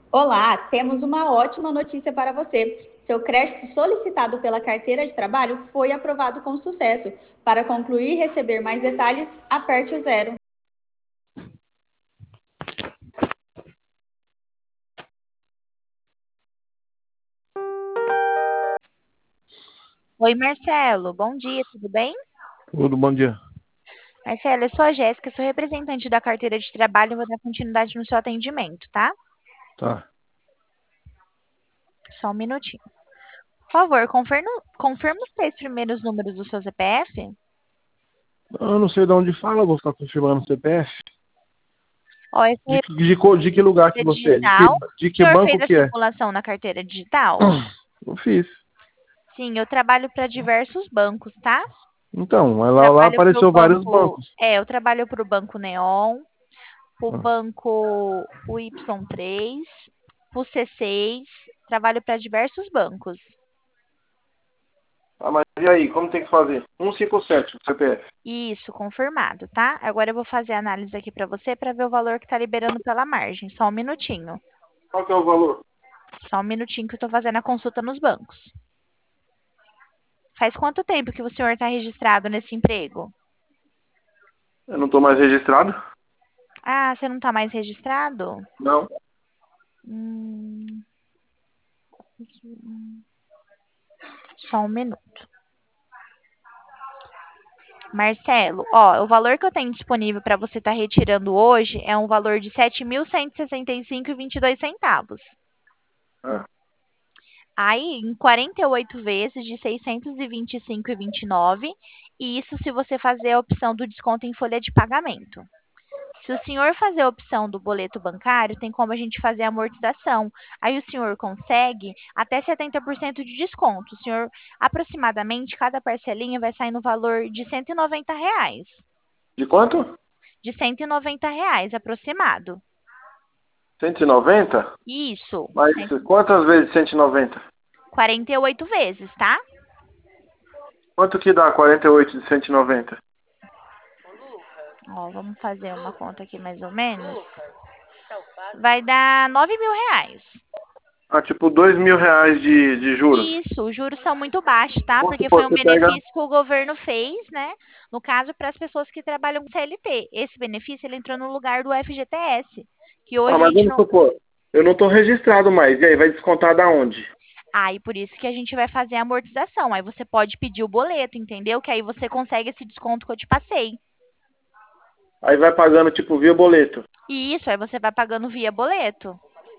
Olá, temos uma ótima notícia para você. Seu crédito solicitado pela carteira de trabalho foi aprovado com sucesso. Para concluir e receber mais detalhes, aperte o zero. Oi, Marcelo. Bom dia, tudo bem? Tudo, bom dia. Marcelo, eu sou a Jéssica, sou representante da carteira de trabalho e vou dar continuidade no seu atendimento, tá? Tá. Só um minutinho. Por favor, confirma os três primeiros números do seu CPF. Eu não sei de onde fala, vou ficar confirmando o CPF. Ó, esse é De que lugar que carteira você é? digital. De O que senhor banco fez a que é? simulação na carteira digital? Eu fiz. Sim, eu trabalho para diversos bancos, tá? Então, mas lá Trabalho para o apareceu vários banco, bancos. eu trabalho para o Banco Neon, para o Ah, banco o Y3, para o C6, trabalho para diversos bancos. mas e aí, como tem que fazer? 157, o CPF. Isso, confirmado, tá? Agora eu vou fazer a análise aqui para você para ver o valor que tá liberando pela margem. Só um minutinho. Qual que é o valor? Só um minutinho que eu tô fazendo a consulta nos bancos. Faz quanto tempo que o senhor está registrado nesse emprego? Eu não estou mais registrado? Ah, você não está mais registrado? Não. Hum, só um minuto. Marcelo, ó, o valor que eu tenho disponível para você estar retirando hoje é um valor de R$ 7.165,22. Ah, Aí, em 48 vezes de 625,29, e isso se você fazer a opção do desconto em folha de pagamento. Se o senhor fazer a opção do boleto bancário, tem como a gente fazer a amortização. Aí o senhor consegue até 70% de desconto. O senhor, aproximadamente, cada parcelinha vai sair no valor de R$ 190. de quanto? De R$ 190, aproximado. 190? Isso, Mas quantas vezes 190? 48 vezes, tá? Quanto que dá 48 de 190? Ó, vamos fazer uma conta aqui mais ou menos. Vai dar R$ 9.000. Ah, tipo R$ 2.000 de juros. Isso, os juros são muito baixos, tá? Vamos Porque supor, foi um você pega. benefício que o governo fez, né? No caso, para as pessoas que trabalham com CLT. Esse benefício ele entrou no lugar do FGTS, que Ah, hoje a mas gente vamos não. supor, eu não estou registrado mais. E aí, vai descontar da onde? Aí por isso que a gente vai fazer a amortização. Aí você pode pedir o boleto, entendeu? Que aí você consegue esse desconto que eu te passei. Aí vai pagando, tipo, via boleto. E isso, aí você vai pagando via boleto.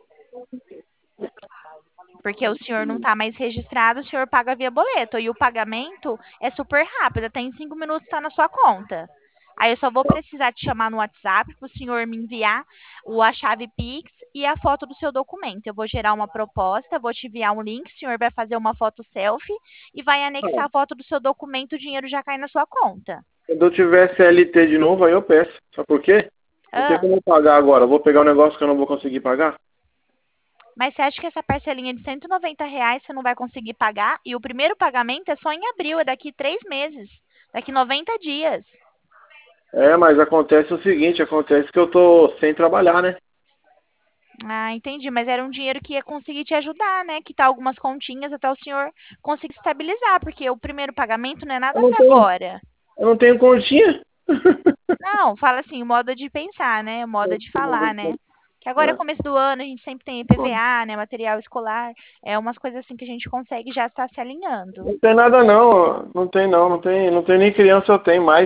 Porque o senhor não está mais registrado, o senhor paga via boleto. E o pagamento é super rápido, até em 5 minutos está na sua conta. Aí eu só vou precisar te chamar no WhatsApp para o senhor me enviar a chave Pix e a foto do seu documento. Eu vou gerar uma proposta, vou te enviar um link, o senhor vai fazer uma foto selfie e vai anexar a foto do seu documento, o dinheiro já cai na sua conta. Quando eu tiver CLT de novo, aí eu peço. Sabe por quê? Não tem Ah, como eu pagar agora. Eu vou pegar um negócio que eu não vou conseguir pagar? mas você acha que essa parcelinha de R$ 190 você não vai conseguir pagar? E o primeiro pagamento é só em abril, é daqui 3 meses, daqui 90 dias. É, mas acontece o seguinte, acontece que eu tô sem trabalhar, né? Ah, entendi, mas era um dinheiro que ia conseguir te ajudar, né? Quitar algumas continhas até o senhor conseguir estabilizar, porque o primeiro pagamento não é Eu nada não para tenho, agora. eu não tenho continha. Não, fala assim, o modo de pensar, né? O modo de falar, né? Que agora é É. começo do ano, a gente sempre tem IPVA, né? Material escolar, é umas coisas assim que a gente consegue já estar se alinhando. Não tem nada não, não tem não, não tem nem criança eu tenho mais.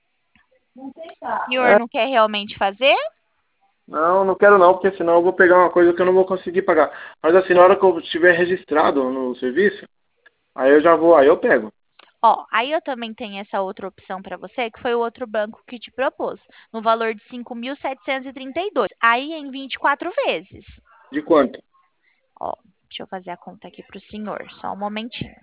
O senhor não quer realmente fazer? Não, não quero não, porque senão eu vou pegar uma coisa que eu não vou conseguir pagar. Mas assim, na hora que eu estiver registrado no serviço, aí eu já vou, aí eu pego. Ó, aí eu também tenho essa outra opção para você, que foi o outro banco que te propôs, no valor de 5.732. Aí é em 24 vezes. De quanto? Ó, deixa eu fazer a conta aqui para o senhor, só um momentinho.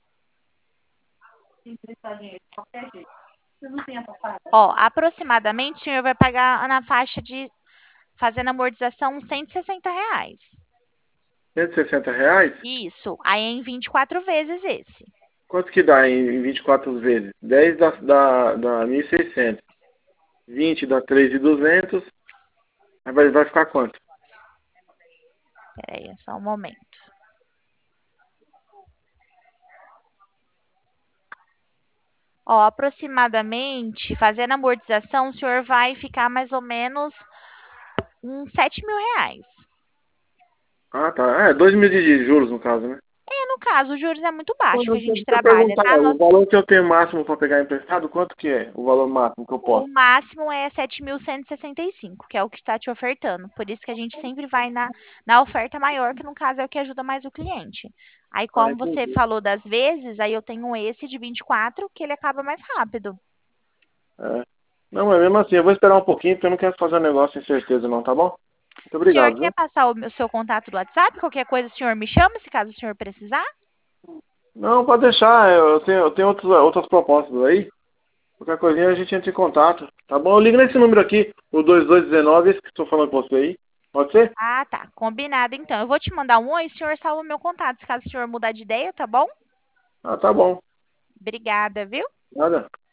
Ó, aproximadamente o senhor vai pagar na faixa de, fazendo amortização, uns R$ 160. R$ 160? Isso, aí é em 24 vezes esse. Quanto que dá em 24 vezes? 10 dá 1.600. 20 dá 3.200. Aí vai ficar quanto? Pera aí, só um momento. Ó, aproximadamente, fazendo amortização, o senhor vai ficar mais ou menos uns R$ 7.000. Ah, tá. É, 2 mil de juros no caso, né? No caso, os juros é muito baixo que a Deixa gente eu trabalha, perguntar, tá? o valor que eu tenho máximo para pegar emprestado, quanto que é? O valor máximo que eu O posso? máximo é 7.165, que é o que está te ofertando. Por isso que a gente sempre vai na oferta maior, que no caso é o que ajuda mais o cliente. Aí, Ah, como você entendi. falou das vezes, aí eu tenho esse de 24, que ele acaba mais rápido. É. Não, mas mesmo assim, eu vou esperar um pouquinho, porque eu não quero fazer um negócio sem certeza não, tá bom? Muito O senhor obrigado, quer viu? passar o seu contato do WhatsApp? Qualquer coisa o senhor me chama, se caso o senhor precisar? Não, pode deixar, eu tenho outras propostas aí. Qualquer coisinha a gente entra em contato, tá bom? Eu ligo nesse número aqui, o 2219, esse que estou falando com você aí. Pode ser? Ah, tá. Combinado, então. Eu vou te mandar um oi, o senhor salva o meu contato, se caso o senhor mudar de ideia, tá bom? Ah, tá bom. Obrigada, viu? Nada.